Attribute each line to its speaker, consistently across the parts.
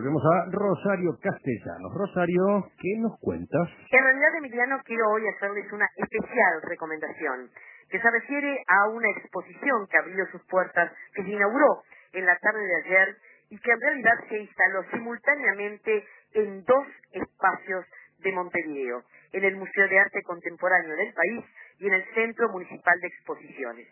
Speaker 1: volvemos a Rosario Castellanos. Rosario, ¿qué nos cuentas?
Speaker 2: En realidad, Emiliano, quiero hoy hacerles una especial recomendación que se refiere a una exposición que abrió sus puertas, que se inauguró en la tarde de ayer y que en realidad se instaló simultáneamente en dos espacios de Montevideo, en el Museo de Arte Contemporáneo del país y en el Centro Municipal de Exposiciones.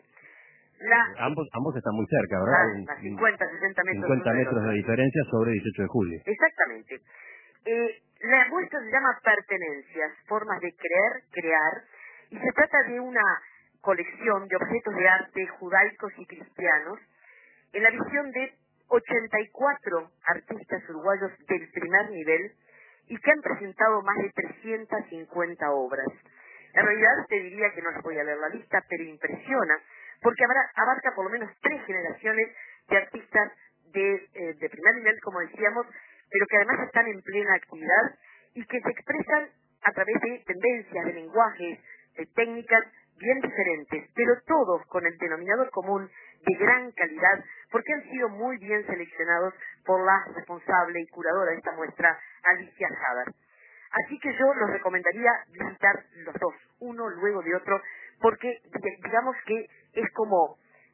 Speaker 1: Ambos están muy cerca, ¿verdad?
Speaker 2: A 50, 60 metros.
Speaker 1: 50 metros de diferencia sobre 18 de julio.
Speaker 2: Exactamente. La muestra se llama Pertenencias, formas de creer, crear, y se trata de una colección de objetos de arte judaicos y cristianos en la visión de 84 artistas uruguayos del primer nivel y que han presentado más de 350 obras. En realidad te diría que no les voy a leer la lista, pero impresiona, porque abarca por lo menos 3 generaciones de artistas de primer nivel, como decíamos, pero que además están en plena actividad y que se expresan a través de tendencias, de lenguajes, de técnicas bien diferentes, pero todos con el denominador común de gran calidad, porque han sido muy bien seleccionados por la responsable y curadora de esta muestra, Alicia Haber. Así que yo los recomendaría visitar los dos, uno luego de otro, porque digamos que es como,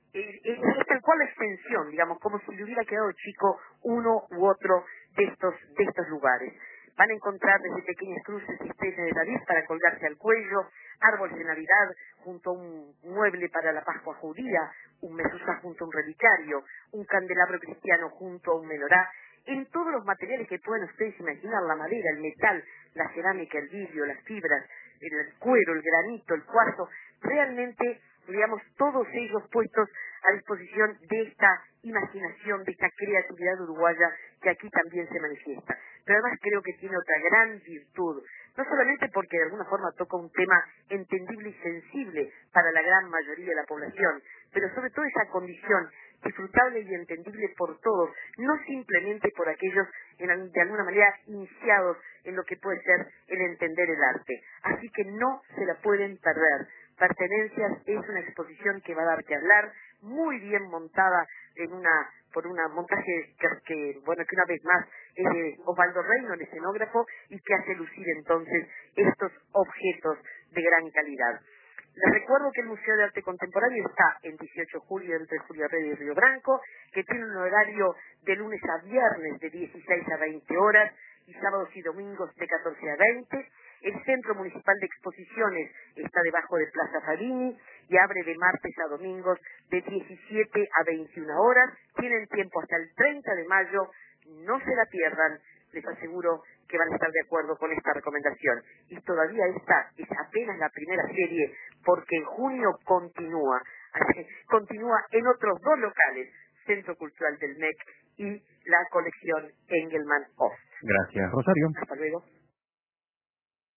Speaker 2: es tal cual la extensión, digamos, como si le hubiera quedado chico uno u otro de estos lugares. Van a encontrar desde pequeñas cruces y estrellas de David para colgarse al cuello, árboles de Navidad junto a un mueble para la Pascua judía, un mezuzá junto a un relicario, un candelabro cristiano junto a un menorá, en todos los materiales que puedan ustedes imaginar, la madera, el metal, la cerámica, el vidrio, las fibras, el cuero, el granito, el cuarzo, realmente, digamos, todos ellos puestos a disposición de esta imaginación, de esta creatividad uruguaya que aquí también se manifiesta. Pero además creo que tiene otra gran virtud, no solamente porque de alguna forma toca un tema entendible y sensible para la gran mayoría de la población, pero sobre todo esa condición disfrutable y entendible por todos, no simplemente por aquellos de alguna manera iniciados en lo que puede ser el entender el arte. Así que no se la pueden perder. Pertenencias es una exposición que va a dar que hablar, muy bien montada por una montaje que una vez más es de Osvaldo Reino, el escenógrafo, y que hace lucir entonces estos objetos de gran calidad. Les recuerdo que el Museo de Arte Contemporáneo está en 18 de julio entre Julio Rey y Río Branco, que tiene un horario de lunes a viernes de 16 a 20 horas y sábados y domingos de 14 a 20. El Centro Municipal de Exposiciones está debajo de Plaza Fabini y abre de martes a domingos de 17 a 21 horas. Tienen tiempo hasta el 30 de mayo, no se la pierdan. Les aseguro que van a estar de acuerdo con esta recomendación. Y todavía esta es apenas la primera serie, porque en junio continúa en otros 2 locales, Centro Cultural del MEC y la colección Engelmann Ost.
Speaker 1: Gracias, Rosario.
Speaker 2: Hasta luego.